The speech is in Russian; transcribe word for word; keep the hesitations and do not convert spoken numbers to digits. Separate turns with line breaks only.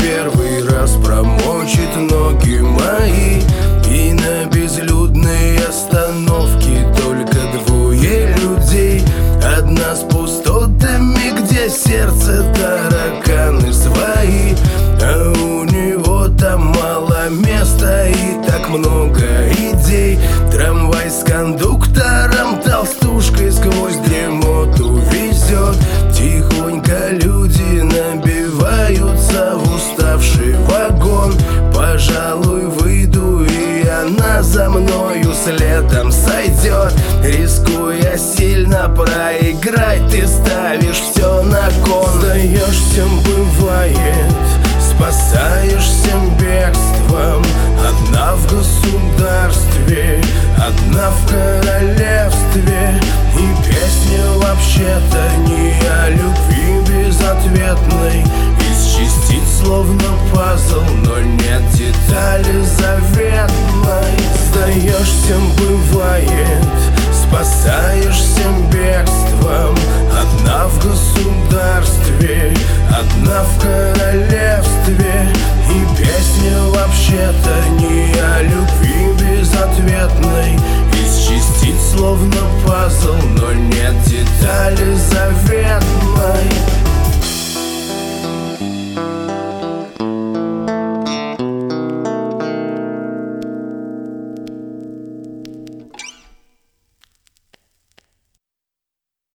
первый раз промочит ноги мои. И на безлюдной остановке только двое людей. Одна с пустотами, где сердце тараканы свои. А у него там мало места и так много идей. Трамвай с кондуктором, толстушкой сквозь дремоту везет. Тихонько люди набиваются в уставший вагон. Пожалуй, выйду, и она за мною следом сойдет. Рискуя сильно проиграть, ты ставишь все на кон. Сдаешься, бывает, спасаешься бегством. Одна в государстве, одна в королевстве. И песня вообще-то не о любви безответной. Из частиц словно пазл, но нет детали заветной. Сдаешься, бывает, спасаешься бегством. Одна в государстве, одна в королевстве. И песня вообще-то не о любви безответной. Из частиц словно пазл, но нет деталей